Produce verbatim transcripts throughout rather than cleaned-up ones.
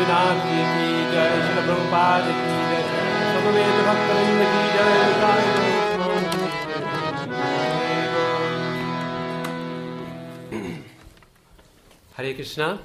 गोपीनाथ जी की जय, श्रील प्रभुपाद की जय, समवेत भक्तवृंद की जय, जय Hare Krishna.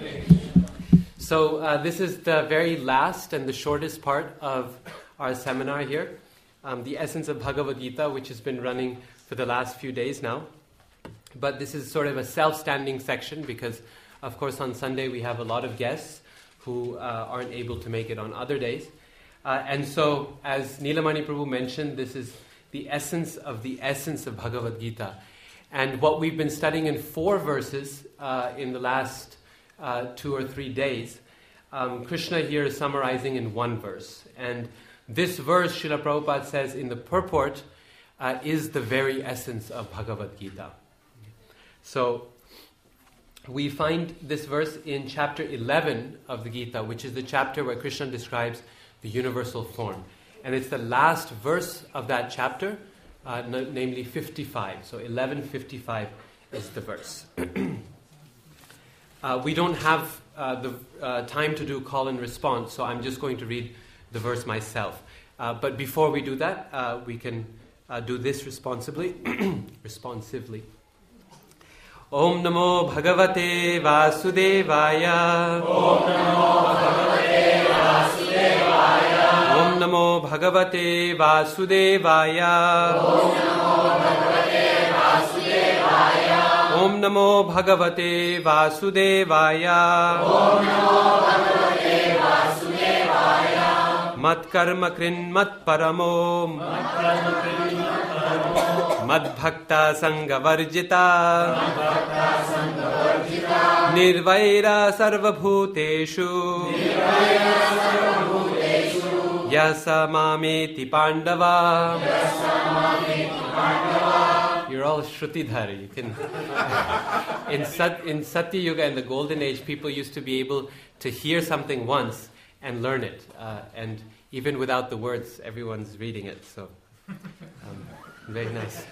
So uh, this is the very last and the shortest part of our seminar here, um, the essence of Bhagavad Gita, which has been running for the last few days now. But this is sort of a self-standing section because, of course, on Sunday we have a lot of guests who uh, aren't able to make it on other days. Uh, and so, as Nilamani Prabhu mentioned, this is the essence of the essence of Bhagavad Gita. And what we've been studying in four verses uh, in the last uh, two or three days, um, Krishna here is summarizing in one verse. And this verse, Srila Prabhupada says in the purport, uh, is the very essence of Bhagavad Gita. So, we find this verse in chapter eleven of the Gita, which is the chapter where Krishna describes the universal form. And it's the last verse of that chapter, uh, n- namely fifty-five. So eleven fifty-five is the verse. uh, we don't have uh, the uh, time to do call and response, so I'm just going to read the verse myself. Uh, but before we do that, uh, we can uh, do this responsibly, responsively. Om Namo Bhagavate Vasudevaya. Om Namo Bhagavate Vasudevaya. Om Namo Bhagavate Vasudevaya. Om Namo Bhagavate Vasudevaya. Om Namo Bhagavate Vasudevaya. Mat karma krin mat paramo. Mat karma krin mat paramo. Mad bhakta sangha varjita. Mad bhakta sangha varjita. Nirvaira sarva bhuteshu. Nirvaira sarva bhuteshu. Yasa mameti pandava. Yasa mameti pandava. You're all Shrutidhari. You can in Sat in Satya Yuga in the Golden Age, people used to be able to hear something once and learn it, uh, and even without the words, everyone's reading it. So. Um, Very nice.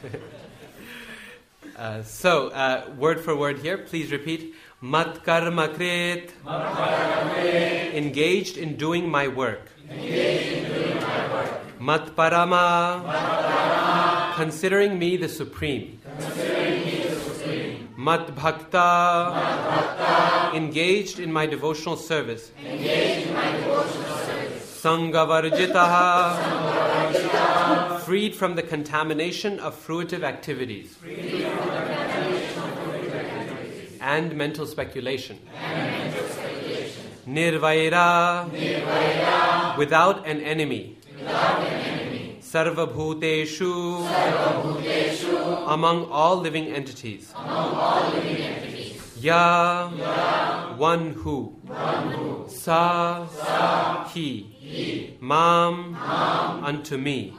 uh, so, uh, word for word here, please repeat. Mat karma krit. Engaged in doing my work. Engaged in doing my work. Mat parama. Considering me the supreme. Considering me the supreme. Mat bhakta. Engaged in my devotional service. Engaged in my devotional service. Sangha varjitaha. Freed from the contamination of fruitive activities, and mental speculation. Nirvaira, without an enemy. Sarva bhuteshu, among all living entities. Ya, one who. Sa, he. Mam, unto me.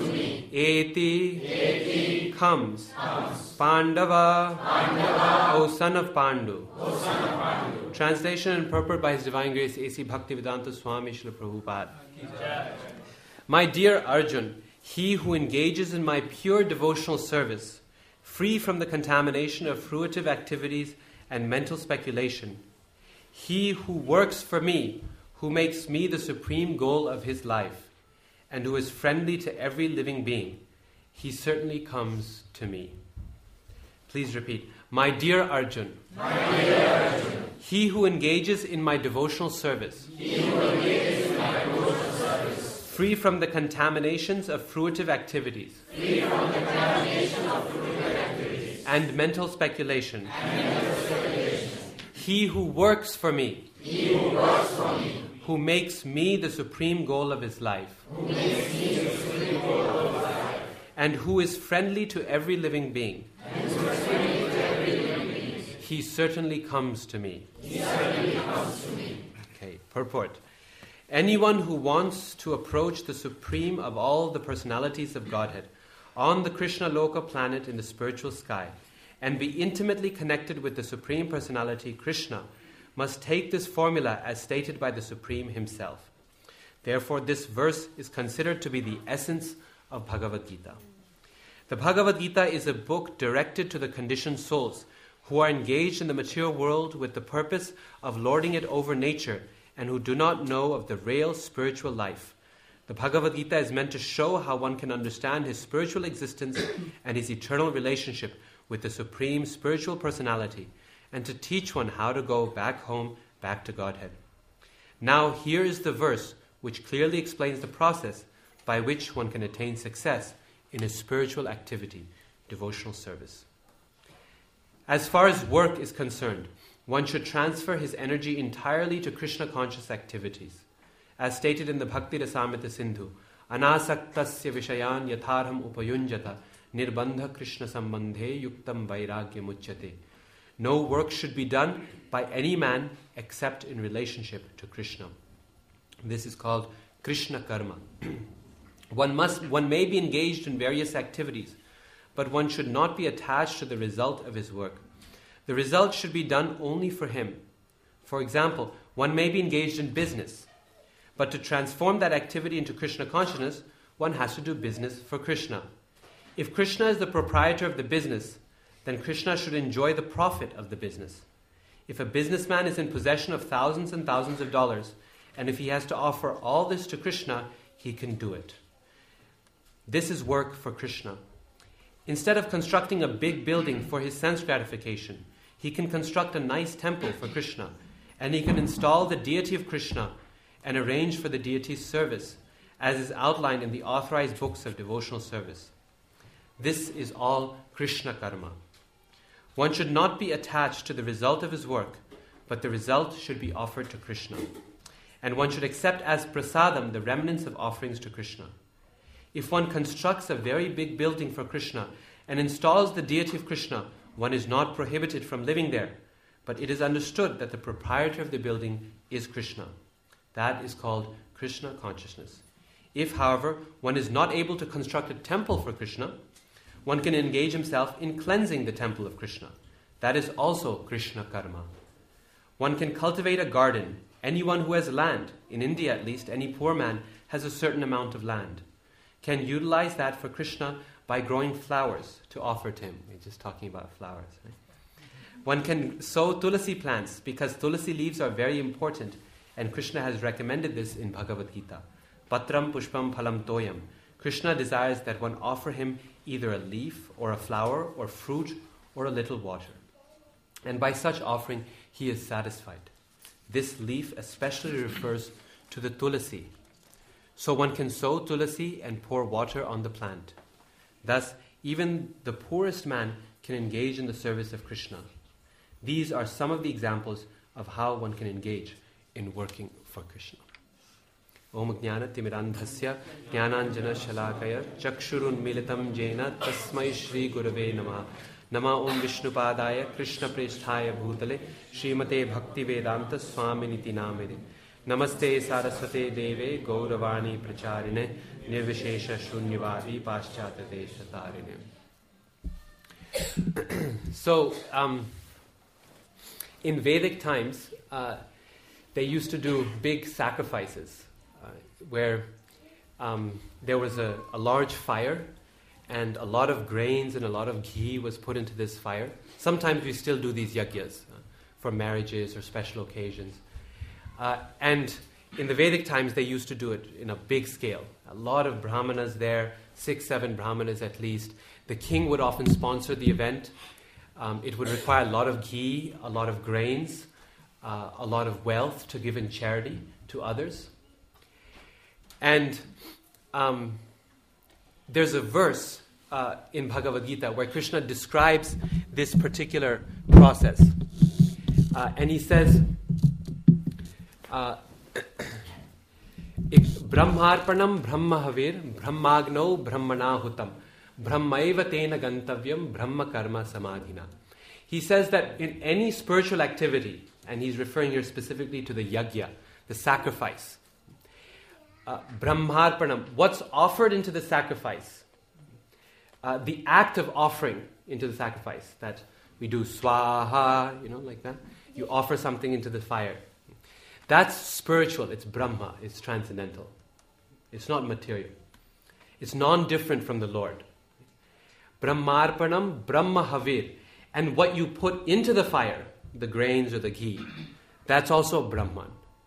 Eti, comes. Pandava, O son of Pandu. Translation and purport by His Divine Grace A C Bhaktivedanta Swami Srila Prabhupada. My dear Arjun, he who engages in my pure devotional service, free from the contamination of fruitive activities and mental speculation, he who works for me, who makes me the supreme goal of his life, and who is friendly to every living being, he certainly comes to me. Please repeat. My dear Arjun, my dear Arjun, he who engages in my devotional service, he who engages in my devotional service, free from the contaminations of fruitive activities, free from the contamination of fruitive activities, and mental speculation, and mental speculation, he who works for me, he who works for me, who makes me the supreme goal of his life, who makes me the supreme goal of his life, and who is friendly to every living being, and who is friendly to every living being, he certainly comes to me. He certainly comes to me. Okay, purport. Anyone who wants to approach the supreme of all the personalities of Godhead on the Krishna Loka planet in the spiritual sky and be intimately connected with the Supreme Personality, Krishna, must take this formula as stated by the Supreme Himself. Therefore, this verse is considered to be the essence of Bhagavad Gita. The Bhagavad Gita is a book directed to the conditioned souls who are engaged in the material world with the purpose of lording it over nature and who do not know of the real spiritual life. The Bhagavad Gita is meant to show how one can understand his spiritual existence and his eternal relationship with the Supreme Spiritual Personality, and to teach one how to go back home, back to Godhead. Now here is the verse which clearly explains the process by which one can attain success in his spiritual activity, devotional service. As far as work is concerned, one should transfer his energy entirely to Krishna-conscious activities. As stated in the Bhakti Rasamrita Sindhu, Anasaktasya vishayan yatharham upayunjata nirbandha Krishna sambandhe yuktam vairagya muchyate. No work should be done by any man except in relationship to Krishna. This is called Krishna karma. One must, one may be engaged in various activities, but one should not be attached to the result of his work. The result should be done only for him. For example, one may be engaged in business, but to transform that activity into Krishna consciousness, one has to do business for Krishna. If Krishna is the proprietor of the business, then Krishna should enjoy the profit of the business. If a businessman is in possession of thousands and thousands of dollars, and if he has to offer all this to Krishna, he can do it. This is work for Krishna. Instead of constructing a big building for his sense gratification, he can construct a nice temple for Krishna, and he can install the deity of Krishna and arrange for the deity's service, as is outlined in the authorized books of devotional service. This is all Krishna karma. One should not be attached to the result of his work, but the result should be offered to Krishna. And one should accept as prasadam the remnants of offerings to Krishna. If one constructs a very big building for Krishna and installs the deity of Krishna, one is not prohibited from living there, but it is understood that the proprietor of the building is Krishna. That is called Krishna consciousness. If, however, one is not able to construct a temple for Krishna, one can engage himself in cleansing the temple of Krishna. That is also Krishna karma. One can cultivate a garden. Anyone who has land, in India at least, any poor man has a certain amount of land, can utilize that for Krishna by growing flowers to offer to him. We're just talking about flowers. Right? One can sow tulasi plants because tulasi leaves are very important, and Krishna has recommended this in Bhagavad Gita. Patram pushpam phalam toyam. Krishna desires that one offer him either a leaf or a flower or fruit or a little water. And by such offering, he is satisfied. This leaf especially refers to the tulasi. So one can sow tulasi and pour water on the plant. Thus, even the poorest man can engage in the service of Krishna. These are some of the examples of how one can engage in working for Krishna. Om Jnana Timirandhasya Jnananjana Shalakaya Chakshurun Militam Jena Tasmai Shri Gurave Namah Nama Om Vishnupadaya Krishna Preshthaya Bhutale Srimate Bhakti Vedanta Swami Niti Namede Namaste Saraswate Deve Gauravani Pracharine Nirvishesha Shunyavadi Paschata Deshatarine. So, um, in Vedic times, uh, they used to do big sacrifices uh, where um, there was a, a large fire and a lot of grains and a lot of ghee was put into this fire. Sometimes we still do these yagyas uh, for marriages or special occasions. Uh, and in the Vedic times, they used to do it in a big scale. A lot of brahmanas there, six, seven brahmanas at least. The king would often sponsor the event. Um, it would require a lot of ghee, a lot of grains, uh, a lot of wealth to give in charity to others. And um, there's a verse uh, in Bhagavad Gita where Krishna describes this particular process. Uh, and he says, uh, Brahmarpanam Brahmahavir Brahmagno Brahmanahutam Brahmaiva tena gantavyam Brahma karma samadhina. He says that in any spiritual activity, and he's referring here specifically to the yagya, the sacrifice, uh, Brahmarpanam, what's offered into the sacrifice, uh, the act of offering into the sacrifice, that we do swaha, you know, like that. You offer something into the fire. That's spiritual, it's Brahma, it's transcendental. It's not material. It's non-different from the Lord. Brahmarpanam Brahmahavir. And what you put into the fire, the grains or the ghee, that's also Brahman.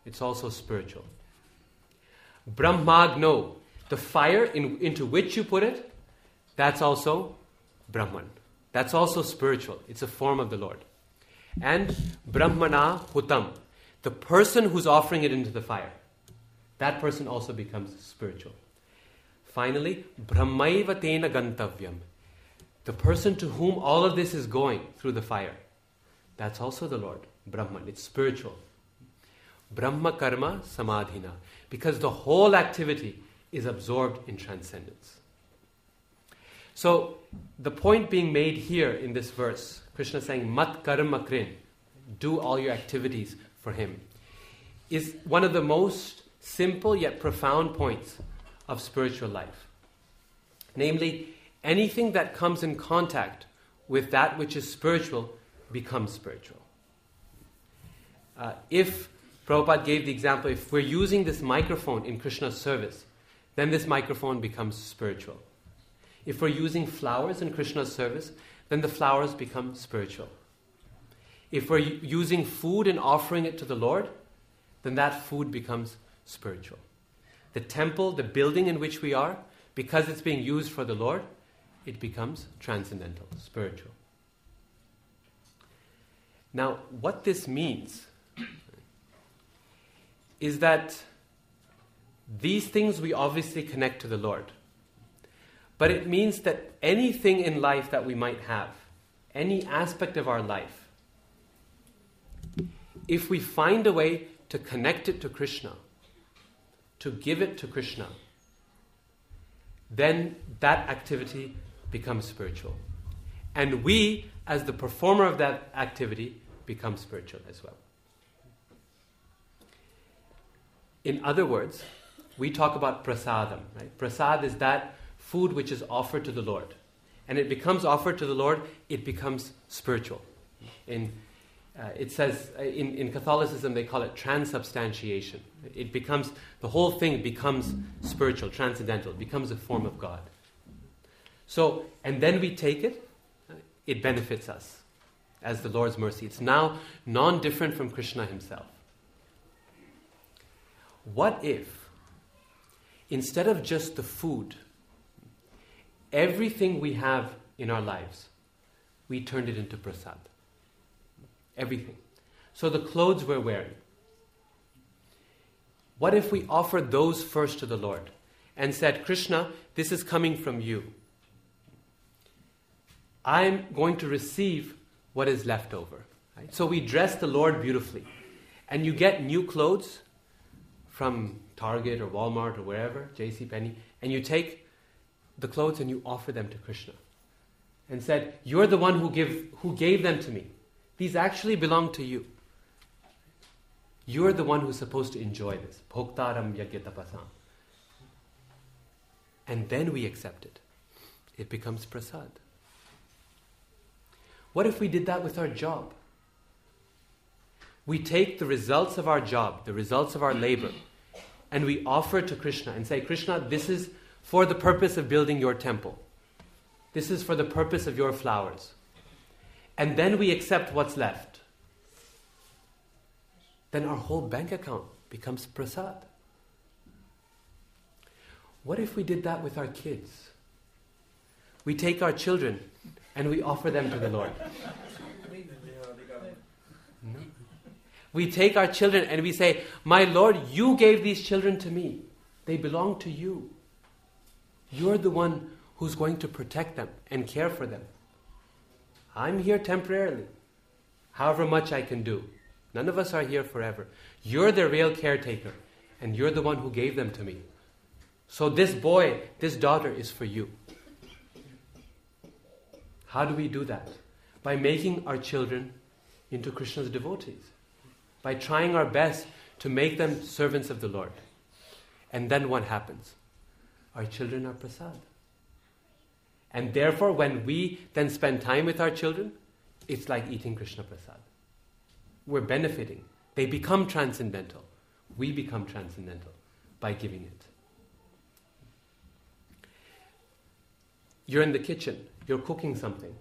It's also spiritual. Brahmagno, the fire in, into which you put it, that's also Brahman. That's also spiritual. It's a form of the Lord. And Brahmana Hutam, the person who's offering it into the fire, that person also becomes spiritual. Finally, Brahmaiva Tena Gantavyam, the person to whom all of this is going through the fire, that's also the Lord, Brahman. It's spiritual. Brahma Karma Samadhina, because the whole activity is absorbed in transcendence. So, the point being made here in this verse, Krishna saying, Mat karma krin, do all your activities for him, is one of the most simple yet profound points of spiritual life. Namely, anything that comes in contact with that which is spiritual becomes spiritual. Uh, if Prabhupada gave the example, if we're using this microphone in Krishna's service, then this microphone becomes spiritual. If we're using flowers in Krishna's service, then the flowers become spiritual. If we're u- using food and offering it to the Lord, then that food becomes spiritual. The temple, the building in which we are, because it's being used for the Lord, it becomes transcendental, spiritual. Now, what this means is that these things we obviously connect to the Lord. But it means that anything in life that we might have, any aspect of our life, if we find a way to connect it to Krishna, to give it to Krishna, then that activity becomes spiritual. And we, as the performer of that activity, become spiritual as well. In other words, we talk about prasadam, right? Prasad is that food which is offered to the Lord. And it becomes offered to the Lord, it becomes spiritual. In, uh, it says, uh, in, in Catholicism they call it transubstantiation. It becomes, the whole thing becomes spiritual, transcendental, it becomes a form of God. So, and then we take it, uh, it benefits us as the Lord's mercy. It's now non-different from Krishna himself. What if, instead of just the food, everything we have in our lives, we turned it into prasad? Everything. So the clothes we're wearing, what if we offered those first to the Lord and said, Krishna, this is coming from you. I'm going to receive what is left over. Right? So we dress the Lord beautifully. And you get new clothes from Target or Walmart or wherever, JCPenney, and you take the clothes and you offer them to Krishna. And said, you're the one who give who gave them to me. These actually belong to you. You're the one who's supposed to enjoy this. Bhoktaram yagyatapasam. And then we accept it. It becomes prasad. What if we did that with our job? We take the results of our job, the results of our labor, and we offer it to Krishna and say, Krishna, this is for the purpose of building your temple. This is for the purpose of your flowers. And then we accept what's left. Then our whole bank account becomes prasad. What if we did that with our kids? We take our children and we offer them to the Lord. No. We take our children and we say, my Lord, you gave these children to me. They belong to you. You're the one who's going to protect them and care for them. I'm here temporarily, however much I can do. None of us are here forever. You're the real caretaker, and you're the one who gave them to me. So this boy, this daughter is for you. How do we do that? By making our children into Krishna's devotees. By trying our best to make them servants of the Lord. And then what happens? Our children are prasad. And therefore, when we then spend time with our children, it's like eating Krishna prasad. We're benefiting. They become transcendental. We become transcendental by giving it. You're in the kitchen. You're cooking something.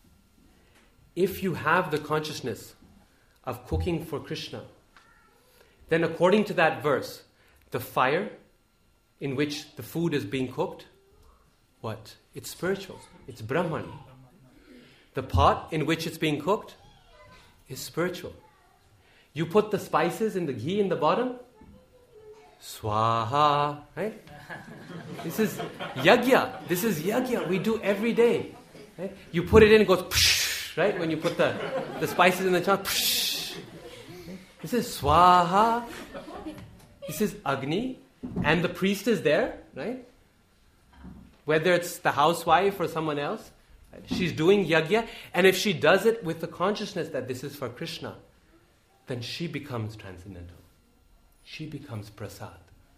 If you have the consciousness of cooking for Krishna, then according to that verse, the fire in which the food is being cooked, what? It's spiritual. It's Brahman. The pot in which it's being cooked is spiritual. You put the spices and the ghee in the bottom, Swaha, right? This is yagya. This is yagya. We do every day. Right? You put it in, it goes psh, right? When you put the, the spices in the chant, psh. This is Swaha. This is Agni. And the priest is there, right? Whether it's the housewife or someone else, right? She's doing yagya. And if she does it with the consciousness that this is for Krishna, then she becomes transcendental. She becomes prasad.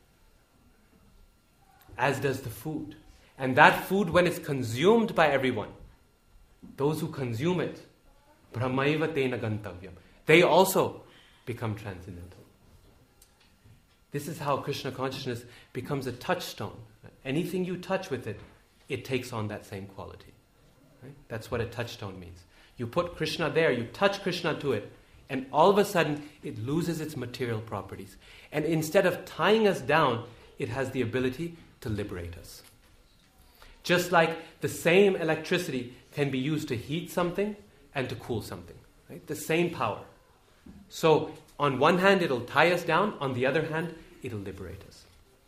As does the food. And that food, when it's consumed by everyone, those who consume it, brahmaiva tena gantavyam, they also become transcendental. This is how Krishna consciousness becomes a touchstone. Anything you touch with it, it takes on that same quality. Right? That's what a touchstone means. You put Krishna there, you touch Krishna to it, and all of a sudden, it loses its material properties. And instead of tying us down, it has the ability to liberate us. Just like the same electricity can be used to heat something and to cool something. Right? The same power. So, on one hand, it'll tie us down. On the other hand, it'll liberate us.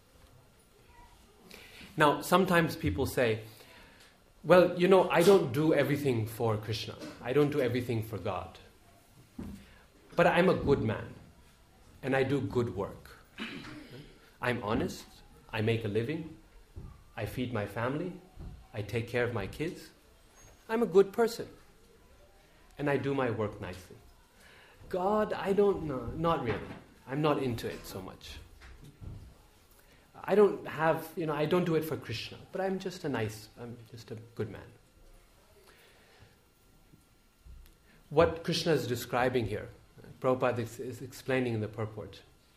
Now, sometimes people say, well, you know, I don't do everything for Krishna. I don't do everything for God. But I'm a good man, and I do good work. I'm honest, I make a living, I feed my family, I take care of my kids. I'm a good person, and I do my work nicely. God, I don't know, not really. I'm not into it so much. I don't have, you know, I don't do it for Krishna, but I'm just a nice, I'm just a good man. What Krishna is describing here, Prabhupada is, is explaining in the purport,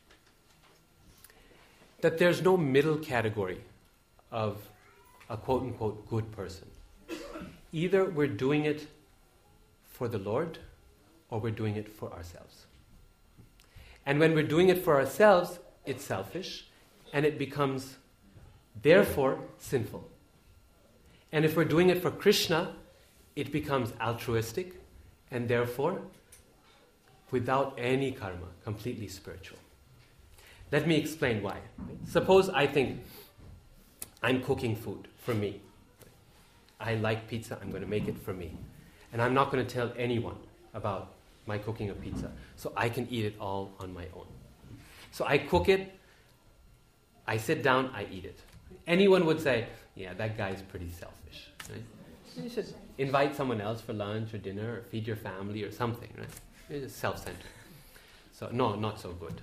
that there's no middle category of a quote-unquote good person. Either we're doing it for the Lord, or we're doing it for ourselves. And when we're doing it for ourselves, it's selfish, and it becomes, therefore, sinful. And if we're doing it for Krishna, it becomes altruistic, and therefore, without any karma, completely spiritual. Let me explain why. Suppose I think I'm cooking food for me. I like pizza, I'm going to make it for me. And I'm not going to tell anyone about my cooking of pizza, so I can eat it all on my own. So I cook it, I sit down, I eat it. Anyone would say, yeah, that guy's pretty selfish. Right? You should invite someone else for lunch or dinner or feed your family or something, right? It's self-centered. So, no, not so good.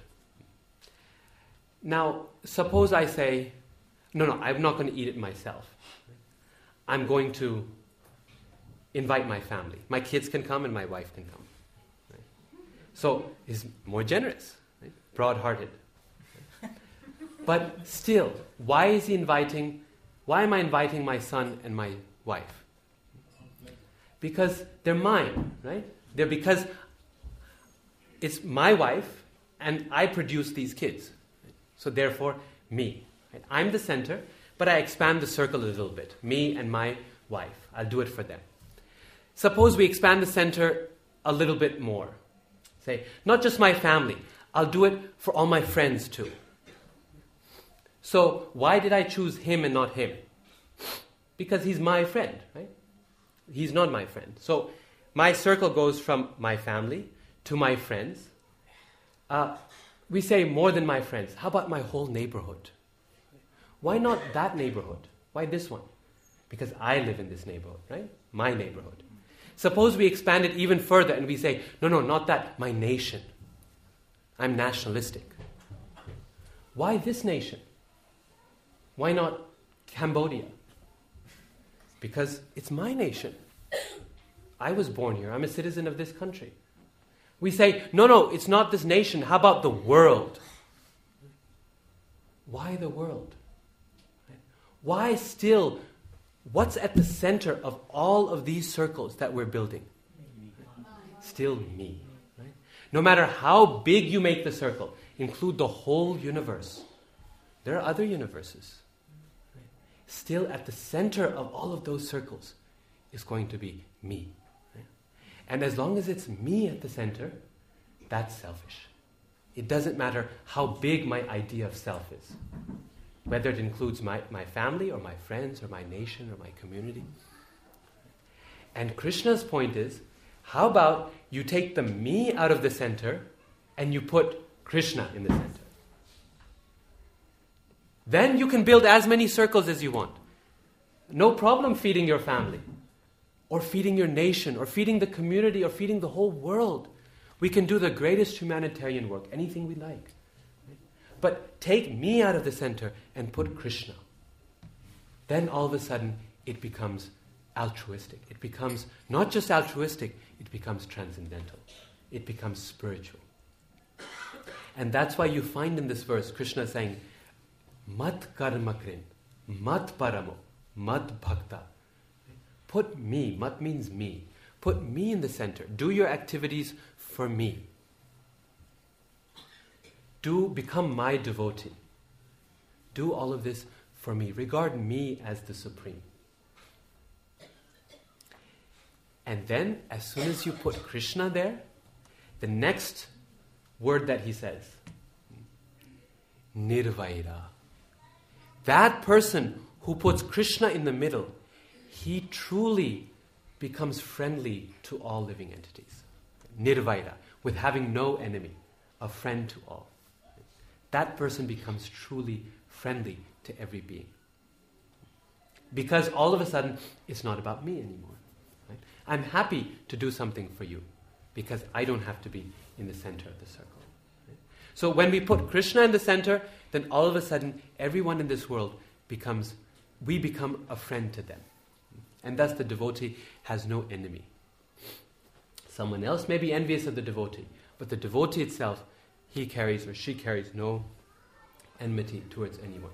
Now, suppose I say, no, no, I'm not going to eat it myself. I'm going to invite my family. My kids can come and my wife can come. Right? So, he's more generous, right? Broad-hearted. Right? But still, why is he inviting, why am I inviting my son and my wife? Because they're mine, right? They're because it's my wife, and I produce these kids. So therefore, me. Right? I'm the center, but I expand the circle a little bit. Me and my wife. I'll do it for them. Suppose we expand the center a little bit more. Say, not just my family. I'll do it for all my friends too. So why did I choose him and not him? Because he's my friend, right? He's not my friend. So my circle goes from my family to my friends. Uh, we say more than my friends. How about my whole neighborhood? Why not that neighborhood? Why this one? Because I live in this neighborhood, right? My neighborhood. Suppose we expand it even further and we say, no, no, not that, my nation. I'm nationalistic. Why this nation? Why not Cambodia? Because it's my nation. I was born here. I'm a citizen of this country. We say, no, no, it's not this nation. How about the world? Why the world? Why still, what's at the center of all of these circles that we're building? Still me. Right? No matter how big you make the circle, include the whole universe, there are other universes. Right? Still at the center of all of those circles is going to be me. Right? And as long as it's me at the center, that's selfish. It doesn't matter how big my idea of self is, whether it includes my, my family or my friends or my nation or my community. And Krishna's point is, how about you take the me out of the center and you put Krishna in the center? Then you can build as many circles as you want. No problem feeding your family, or feeding your nation, or feeding the community, or feeding the whole world. We can do the greatest humanitarian work, anything we like. But take me out of the center and put Krishna. Then all of a sudden it becomes altruistic. It becomes not just altruistic, it becomes transcendental. It becomes spiritual. And that's why you find in this verse Krishna saying, Mat karma krin, mat paramo, mat bhakta. Put me, mat means me. Put me in the center. Do your activities for me. Do become my devotee. Do all of this for me. Regard me as the supreme. And then, as soon as you put Krishna there, the next word that he says, Nirvaira. That person who puts Krishna in the middle, he truly becomes friendly to all living entities. Nirvaira, with having no enemy, a friend to all. That person becomes truly friendly to every being. Because all of a sudden, it's not about me anymore. Right? I'm happy to do something for you because I don't have to be in the center of the circle. Right? So when we put Krishna in the center, then all of a sudden, everyone in this world becomes, we become a friend to them. And thus the devotee has no enemy. Someone else may be envious of the devotee, but the devotee itself, he carries or she carries no enmity towards anyone.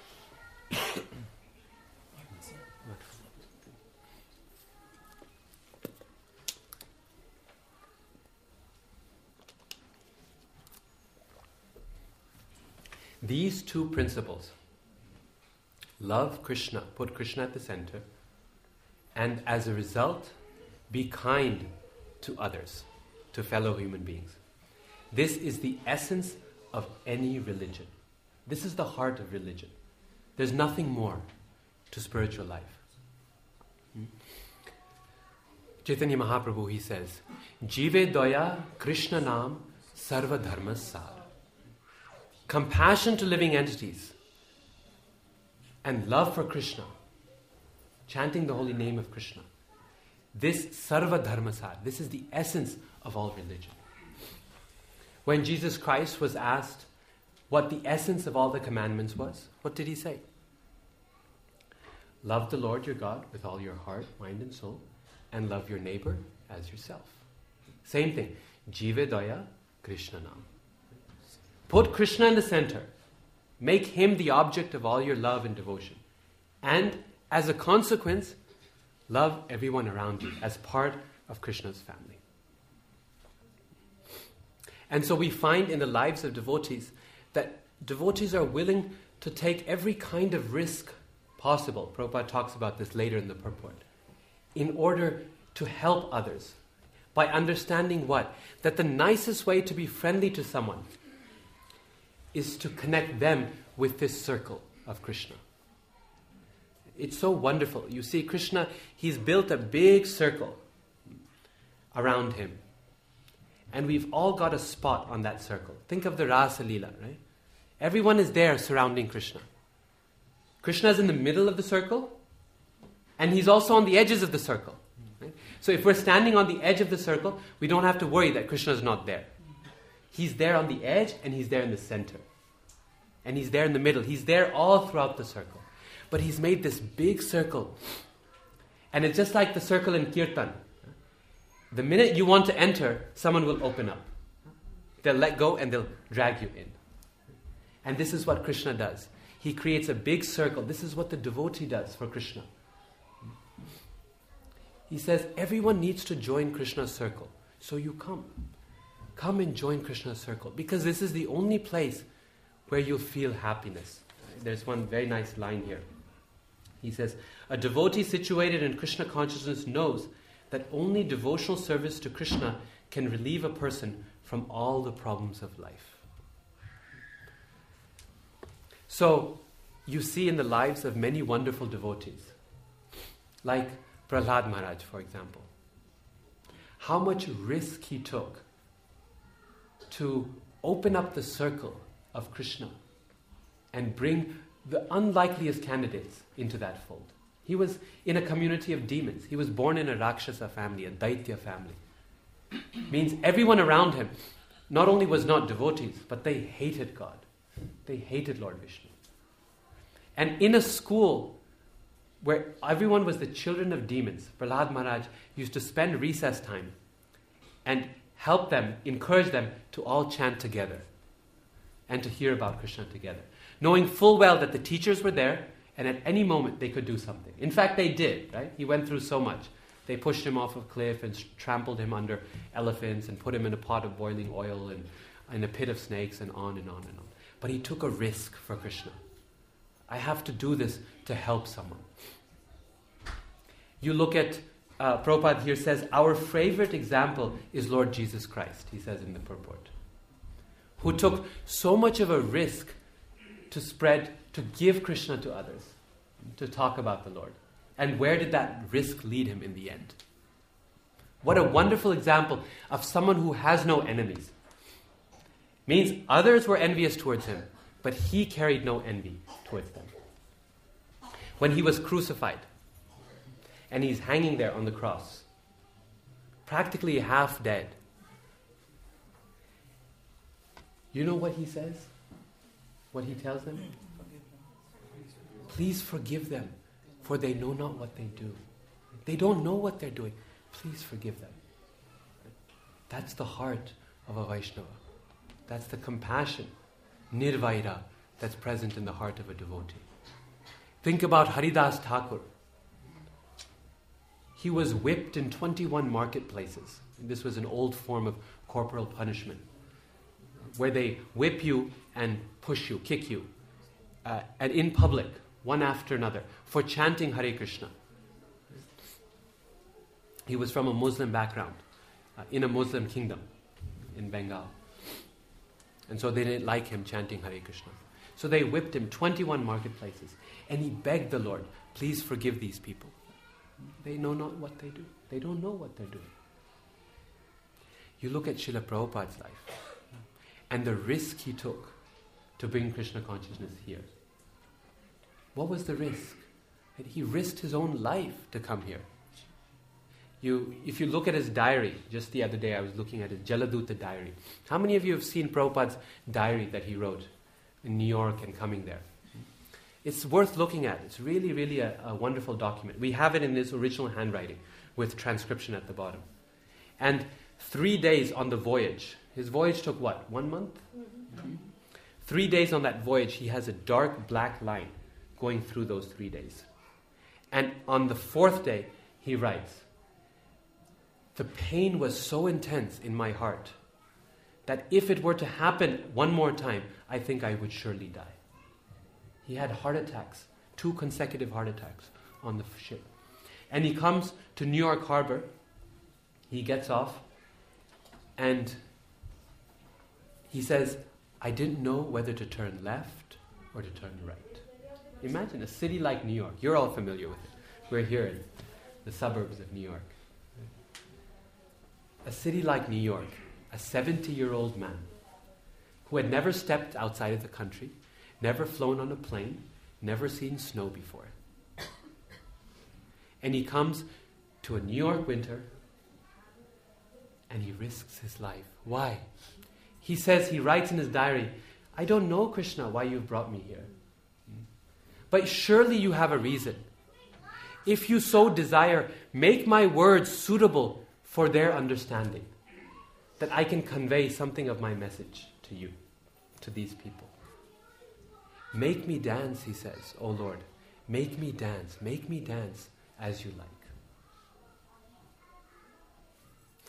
These two principles, love Krishna, put Krishna at the center, and as a result, be kind to others, to fellow human beings. This is the essence of any religion. This is the heart of religion. There's nothing more to spiritual life. Hmm? Chaitanya Mahaprabhu, he says, Jive doya Krishna nam sarva dharma sar. Compassion to living entities and love for Krishna, chanting the holy name of Krishna. This sarva dharma sar, this is the essence of all religion. When Jesus Christ was asked what the essence of all the commandments was, what did he say? Love the Lord your God with all your heart, mind and soul, and love your neighbor as yourself. Same thing. Jive doya Krishna nam. Put Krishna in the center. Make him the object of all your love and devotion. And as a consequence, love everyone around you as part of Krishna's family. And so we find in the lives of devotees that devotees are willing to take every kind of risk possible. Prabhupada talks about this later in the purport. In order to help others. By understanding what? That the nicest way to be friendly to someone is to connect them with this circle of Krishna. It's so wonderful. You see, Krishna, he's built a big circle around him. And we've all got a spot on that circle. Think of the Rasa Leela, right? Everyone is there surrounding Krishna. Krishna is in the middle of the circle, and he's also on the edges of the circle. Right? So if we're standing on the edge of the circle, we don't have to worry that Krishna is not there. He's there on the edge, and he's there in the center. And he's there in the middle. He's there all throughout the circle. But he's made this big circle. And it's just like the circle in Kirtan. The minute you want to enter, someone will open up. They'll let go and they'll drag you in. And this is what Krishna does. He creates a big circle. This is what the devotee does for Krishna. He says, everyone needs to join Krishna's circle. So you come. come and join Krishna's circle, because this is the only place where you'll feel happiness. There's one very nice line here. He says, a devotee situated in Krishna consciousness knows that only devotional service to Krishna can relieve a person from all the problems of life. So, you see in the lives of many wonderful devotees, like Prahlad Maharaj, for example, how much risk he took to open up the circle of Krishna and bring the unlikeliest candidates into that fold. He was in a community of demons. He was born in a Rakshasa family, a Daitya family. Means everyone around him not only was not devotees, but they hated God. They hated Lord Vishnu. And in a school where everyone was the children of demons, Prahlad Maharaj used to spend recess time and help them, encourage them to all chant together and to hear about Krishna together, knowing full well that the teachers were there and at any moment they could do something. In fact, they did, right? He went through so much. They pushed him off a cliff and trampled him under elephants and put him in a pot of boiling oil and in a pit of snakes and on and on and on. But he took a risk for Krishna. I have to do this to help someone. You look at, uh, Prabhupada here says, our favorite example is Lord Jesus Christ, he says in the purport, who took so much of a risk to spread, to give Krishna to others, to talk about the Lord. And where did that risk lead him in the end? What a wonderful example of someone who has no enemies. Means others were envious towards him, but he carried no envy towards them. When he was crucified, and he's hanging there on the cross, practically half dead, you know what he says? What he tells them? Please forgive them, for they know not what they do. They don't know what they're doing. Please forgive them. That's the heart of a Vaishnava. That's the compassion, nirvaira, that's present in the heart of a devotee. Think about Haridas Thakur. He was whipped in twenty-one marketplaces. This was an old form of corporal punishment, where they whip you and push you, kick you, uh, and in public, one after another, for chanting Hare Krishna. He was from a Muslim background, uh, in a Muslim kingdom in Bengal. And so they didn't like him chanting Hare Krishna. So they whipped him twenty-one marketplaces. And he begged the Lord, please forgive these people. They know not what they do. They don't know what they're doing. You look at Srila Prabhupada's life and the risk he took to bring Krishna consciousness here. What was the risk? He risked his own life to come here. You, if you look at his diary, just the other day I was looking at his Jaladuta diary. How many of you have seen Prabhupada's diary that he wrote in New York and coming there? It's worth looking at. It's really, really a, a wonderful document. We have it in his original handwriting with transcription at the bottom. And three days on the voyage. His voyage took what? One month? Mm-hmm. Three days on that voyage, he has a dark black line going through those three days. And on the fourth day, he writes, the pain was so intense in my heart that if it were to happen one more time, I think I would surely die. He had heart attacks, two consecutive heart attacks on the ship. And he comes to New York Harbor, he gets off, and he says, I didn't know whether to turn left or to turn right. Imagine a city like New York. You're all familiar with it. We're here in the suburbs of New York. A city like New York, a seventy-year-old man who had never stepped outside of the country, never flown on a plane, never seen snow before. And he comes to a New York winter and he risks his life. Why? He says, he writes in his diary, I don't know, Krishna, why you've brought me here. But surely you have a reason. If you so desire, make my words suitable for their understanding, that I can convey something of my message to you, to these people. Make me dance, he says, O Lord. Make me dance. Make me dance as you like.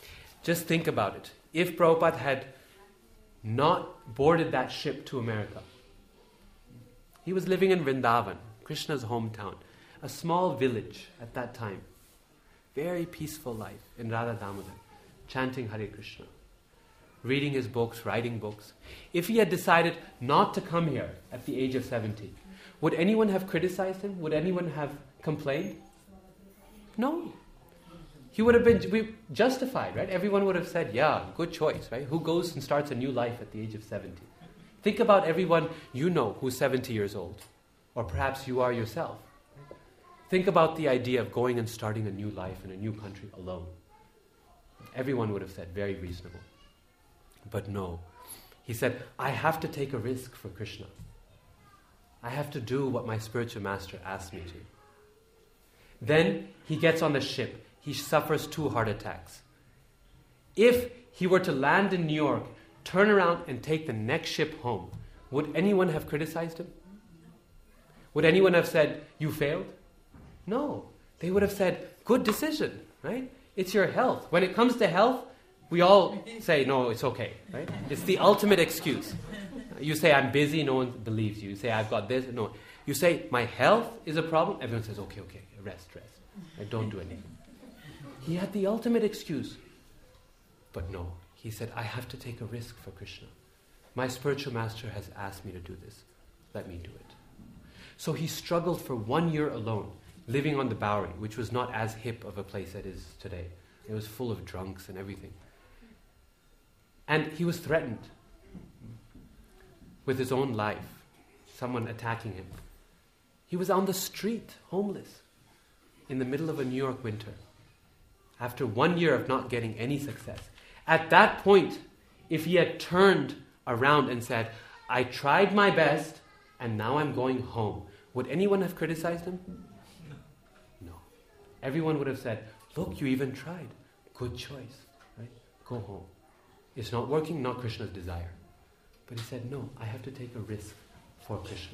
Just think about it. If Prabhupada had not boarded that ship to America, he was living in Vrindavan, Krishna's hometown, a small village at that time. Very peaceful life in Radha Damodar, chanting Hare Krishna, reading his books, writing books. If he had decided not to come here at the age of seventy, would anyone have criticized him? Would anyone have complained? No. He would have been justified, right? Everyone would have said, yeah, good choice, right? Who goes and starts a new life at the age of seventy? Think about everyone you know who's seventy years old, or perhaps you are yourself. Think about the idea of going and starting a new life in a new country alone. Everyone would have said, very reasonable. But no. He said, I have to take a risk for Krishna. I have to do what my spiritual master asked me to. Then he gets on the ship. He suffers two heart attacks. If he were to land in New York, turn around and take the next ship home, would anyone have criticized him? Would anyone have said, you failed? No. They would have said, good decision, right? It's your health. When it comes to health, we all say, no, it's okay, right? It's the ultimate excuse. You say, I'm busy, no one believes you. You say, I've got this, no. You say, my health is a problem, everyone says, okay, okay, rest, rest. Right? Don't do anything. He had the ultimate excuse. But no, he said, I have to take a risk for Krishna. My spiritual master has asked me to do this. Let me do it. So he struggled for one year alone, living on the Bowery, which was not as hip of a place as it is today. It was full of drunks and everything. And he was threatened with his own life, someone attacking him. He was on the street, homeless, in the middle of a New York winter, after one year of not getting any success. At that point, if he had turned around and said, I tried my best, and now I'm going home, would anyone have criticized him? No. Everyone would have said, look, you even tried. Good choice. Right? Go home. It's not working, not Krishna's desire. But he said, no, I have to take a risk for Krishna.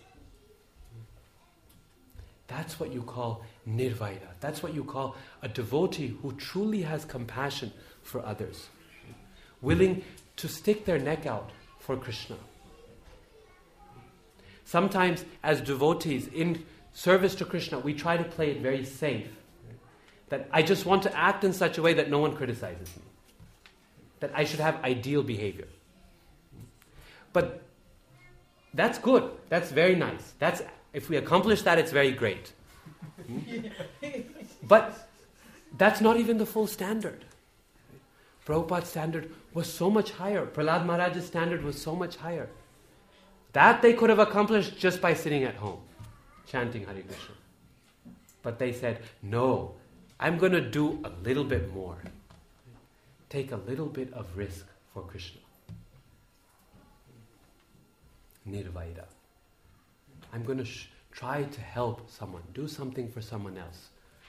That's what you call nirvaira. That's what you call a devotee who truly has compassion for others. Willing to stick their neck out for Krishna. Sometimes as devotees in service to Krishna, we try to play it very safe. That I just want to act in such a way that no one criticizes me. That I should have ideal behavior. But that's good. That's very nice. That's if we accomplish that, it's very great. Hmm? But that's not even the full standard. Prabhupada's standard was so much higher. Prahlad Maharaj's standard was so much higher. That they could have accomplished just by sitting at home, chanting Hare Krishna. But they said, no, I'm going to do a little bit more. Take a little bit of risk for Krishna. Nirvaira. I'm going to sh- try to help someone, do something for someone else.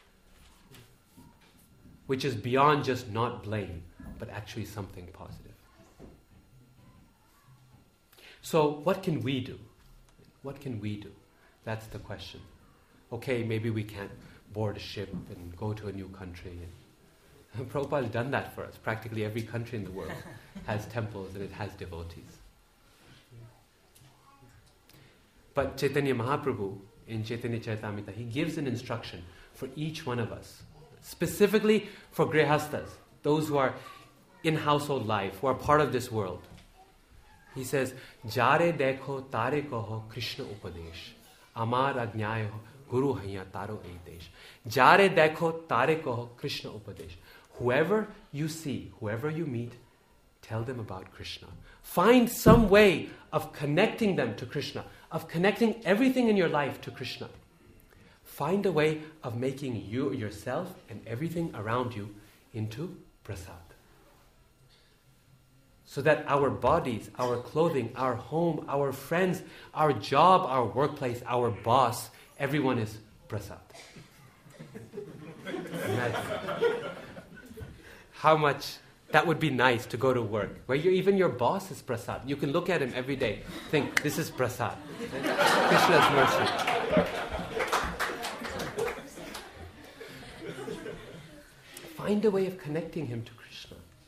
Which is beyond just not blame, but actually something positive. So what can we do? What can we do? That's the question. Okay, maybe we can't board a ship and go to a new country. And Prabhupada has done that for us. Practically every country in the world has temples and it has devotees. But Chaitanya Mahaprabhu, in Chaitanya Charitamrita, he gives an instruction for each one of us. Specifically for grihastas, those who are in household life, who are part of this world. He says, Jare dekho tare koho Krishna upadesh. Amar ajnayo guru haiya taro aidesh. Jare dekho tare koho Krishna upadesh. Whoever you see, whoever you meet, tell them about Krishna. Find some way of connecting them to Krishna, of connecting everything in your life to Krishna. Find a way of making you, yourself, and everything around you into prasad. So that our bodies, our clothing, our home, our friends, our job, our workplace, our boss, everyone is prasad. Imagine how much that would be nice to go to work, where you, even your boss is prasad. You can look at him every day, think, this is prasad. Krishna's mercy. Find a way of connecting him to Krishna.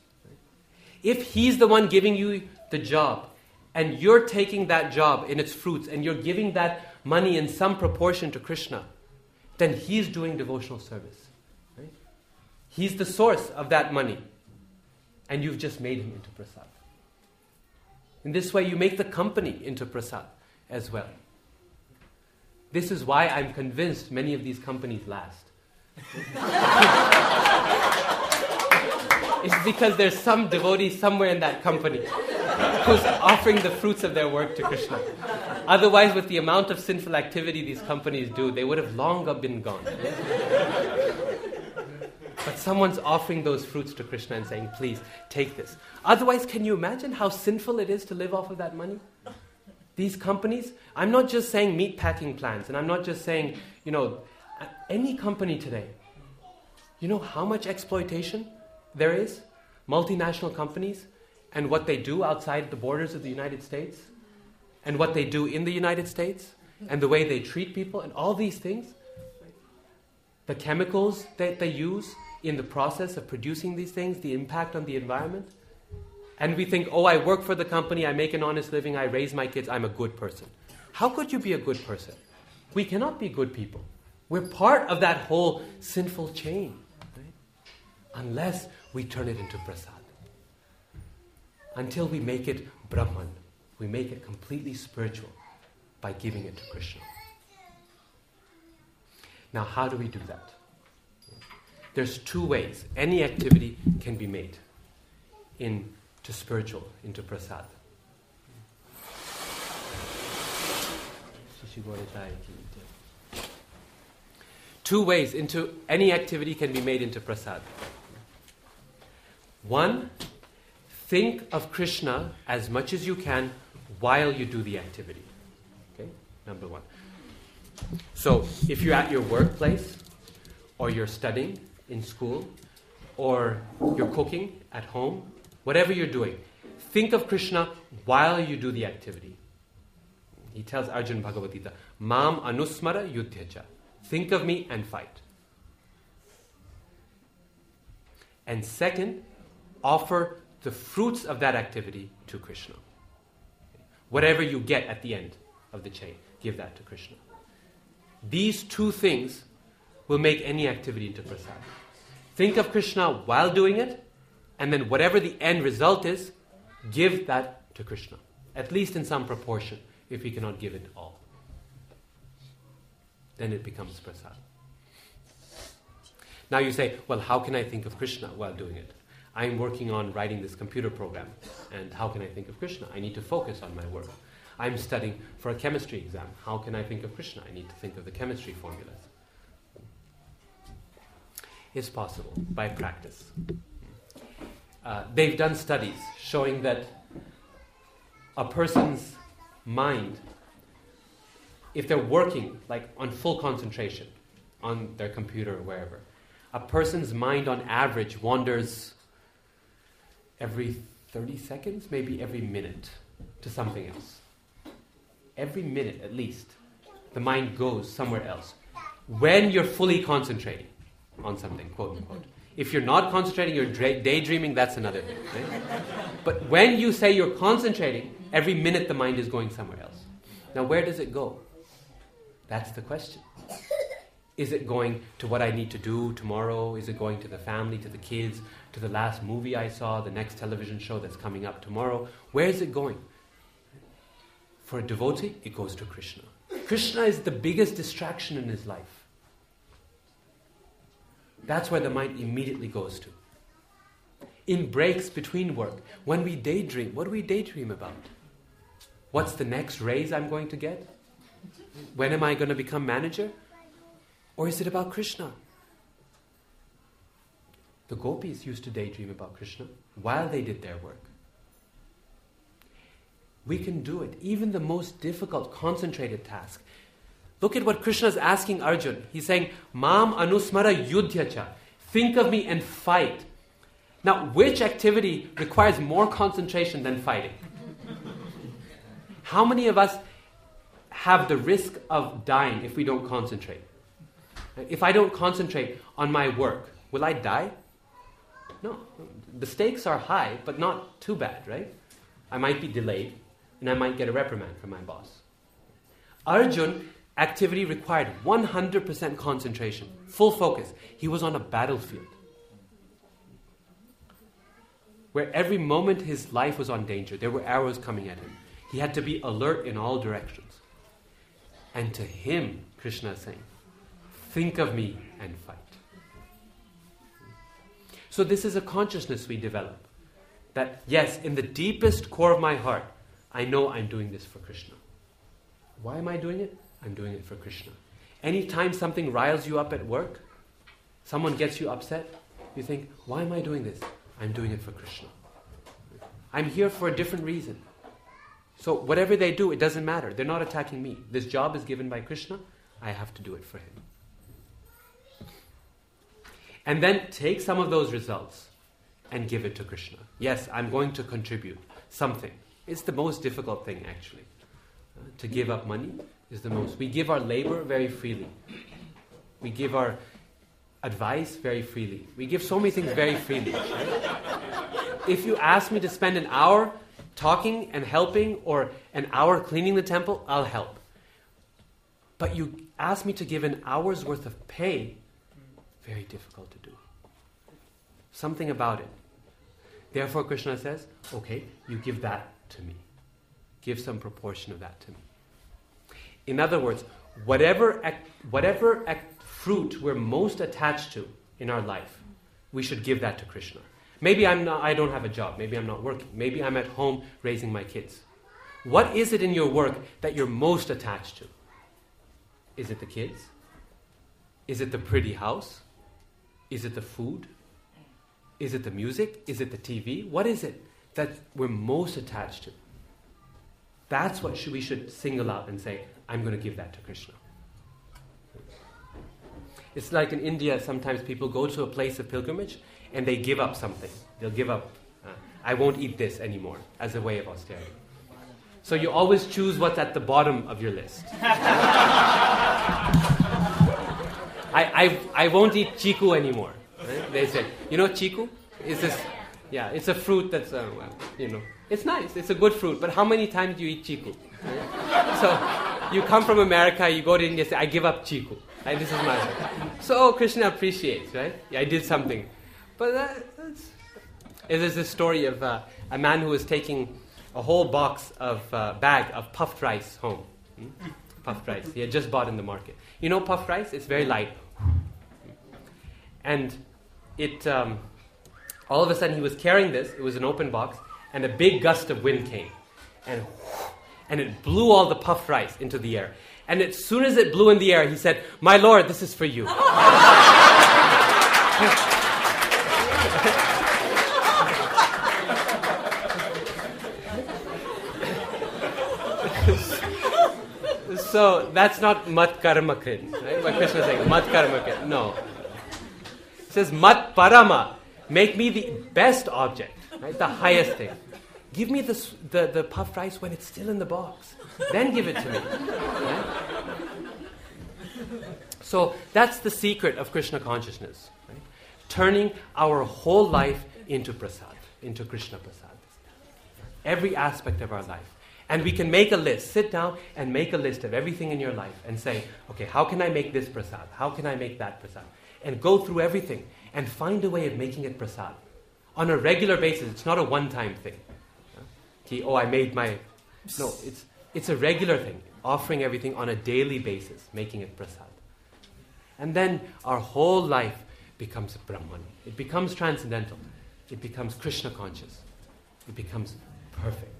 If he's the one giving you the job, and you're taking that job in its fruits, and you're giving that money in some proportion to Krishna, then he's doing devotional service. Right? He's the source of that money. And you've just made him into prasad. In this way, you make the company into prasad as well. This is why I'm convinced many of these companies last. It's because there's some devotee somewhere in that company who's offering the fruits of their work to Krishna. Otherwise, with the amount of sinful activity these companies do, they would have long been gone. But someone's offering those fruits to Krishna and saying, please, take this. Otherwise, can you imagine how sinful it is to live off of that money? These companies, I'm not just saying meat packing plants, and I'm not just saying, you know, any company today, you know how much exploitation there is? Multinational companies, and what they do outside the borders of the United States, and what they do in the United States, and the way they treat people, and all these things. The chemicals that they use in the process of producing these things, the impact on the environment. And we think, oh, I work for the company, I make an honest living, I raise my kids, I'm a good person. How could you be a good person? We cannot be good people. We're part of that whole sinful chain, right? Unless we turn it into prasad. Until we make it Brahman, we make it completely spiritual by giving it to Krishna. Now, how do we do that? There's two ways. Any activity can be made into spiritual, into prasad. Two ways into any activity can be made into prasad. One, think of Krishna as much as you can while you do the activity. Okay, number one. So, if you're at your workplace, or you're studying in school, or you're cooking at home, whatever you're doing, think of Krishna while you do the activity. He tells Arjuna Bhagavad Gita, Mam anusmara yudhyacha. Think of me and fight. And second, offer the fruits of that activity to Krishna. Whatever you get at the end of the chain, give that to Krishna. These two things will make any activity into prasad. Think of Krishna while doing it, and then whatever the end result is, give that to Krishna. At least in some proportion, if we cannot give it all. Then it becomes prasad. Now you say, well, how can I think of Krishna while doing it? I'm working on writing this computer program, and how can I think of Krishna? I need to focus on my work. I'm studying for a chemistry exam. How can I think of Krishna? I need to think of the chemistry formulas. It's possible by practice. Uh, they've done studies showing that a person's mind, if they're working like on full concentration on their computer or wherever, a person's mind on average wanders every thirty seconds, maybe every minute, to something else. Every minute at least, the mind goes somewhere else. When you're fully concentrating on something, quote unquote. If you're not concentrating, you're dra- daydreaming, that's another thing. Right? But when you say you're concentrating, every minute the mind is going somewhere else. Now where does it go? That's the question. Is it going to what I need to do tomorrow? Is it going to the family, to the kids, to the last movie I saw, the next television show that's coming up tomorrow? Where is it going? For a devotee, it goes to Krishna. Krishna is the biggest distraction in his life. That's where the mind immediately goes to. In breaks between work, when we daydream, what do we daydream about? What's the next raise I'm going to get? When am I going to become manager? Or is it about Krishna? The gopis used to daydream about Krishna while they did their work. We can do it. Even the most difficult, concentrated task. Look at what Krishna is asking Arjuna. He's saying, Mam anusmara yudhyacha. Think of me and fight. Now, which activity requires more concentration than fighting? How many of us have the risk of dying if we don't concentrate? If I don't concentrate on my work, will I die? No. The stakes are high, but not too bad, right? I might be delayed, and I might get a reprimand from my boss. Arjun, activity required one hundred percent concentration, full focus. He was on a battlefield where every moment his life was on danger. There were arrows coming at him. He had to be alert in all directions. And to him, Krishna is saying, think of me and fight. So this is a consciousness we develop. That yes, in the deepest core of my heart, I know I'm doing this for Krishna. Why am I doing it? I'm doing it for Krishna. Anytime something riles you up at work, someone gets you upset, you think, why am I doing this? I'm doing it for Krishna. I'm here for a different reason. So whatever they do, it doesn't matter. They're not attacking me. This job is given by Krishna. I have to do it for him. And then take some of those results and give it to Krishna. Yes, I'm going to contribute something. It's the most difficult thing, actually. Uh, to give up money is the most. We give our labor very freely. We give our advice very freely. We give so many things very freely. Right? If you ask me to spend an hour talking and helping, or an hour cleaning the temple, I'll help. But you ask me to give an hour's worth of pay, very difficult to do. Something about it. Therefore Krishna says, okay, you give that to me. Give some proportion of that to me. In other words, whatever act, whatever act, fruit we're most attached to in our life, we should give that to Krishna. Maybe I'm not, I don't have a job. Maybe I'm not working. Maybe I'm at home raising my kids. What is it in your work that you're most attached to? Is it the kids? Is it the pretty house? Is it the food? Is it the music? Is it the T V? What is it that we're most attached to? That's what should, we should single out and say, I'm going to give that to Krishna. It's like in India, sometimes people go to a place of pilgrimage and they give up something. They'll give up, uh, I won't eat this anymore, as a way of austerity. So you always choose what's at the bottom of your list. I, I I won't eat chiku anymore. Right? They say, you know chiku? It's this, yeah, it's a fruit that's, uh, well, you know, it's nice, it's a good fruit, but how many times do you eat chiku? Right? So you come from America, you go to India, say, I give up chiku. Right? This is my life. So Krishna appreciates, right? Yeah, I did something. But that, that's... There's this story of uh, a man who was taking a whole box of uh, bag of puffed rice home. Hmm? Puffed rice. He had just bought in the market. You know puffed rice? It's very light. And it, um, all of a sudden he was carrying this. It was an open box. And a big gust of wind came. And, and it blew all the puffed rice into the air. And as soon as it blew in the air, he said, "My Lord, this is for you." So that's not mat karma krit, right? What Krishna is saying, mat karma krit. No. It says mat parama, make me the best object, right? The highest thing. Give me the, the, the puffed rice when it's still in the box. Then give it to me. Right? So that's the secret of Krishna consciousness. Right? Turning our whole life into prasad, into Krishna prasad. Every aspect of our life. And we can make a list. Sit down and make a list of everything in your life and say, okay, how can I make this prasad? How can I make that prasad? And go through everything and find a way of making it prasad. On a regular basis, it's not a one-time thing. Okay, oh, I made my... No, it's it's a regular thing. Offering everything on a daily basis, making it prasad. And then our whole life becomes Brahman. It becomes transcendental. It becomes Krishna conscious. It becomes perfect.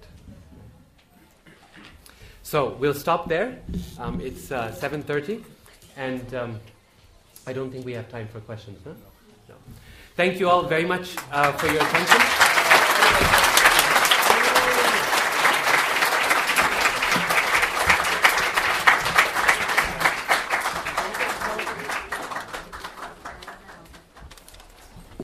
So we'll stop there. Um, it's uh, seven thirty, and um, I don't think we have time for questions, huh? No. Thank you all very much uh, for your attention.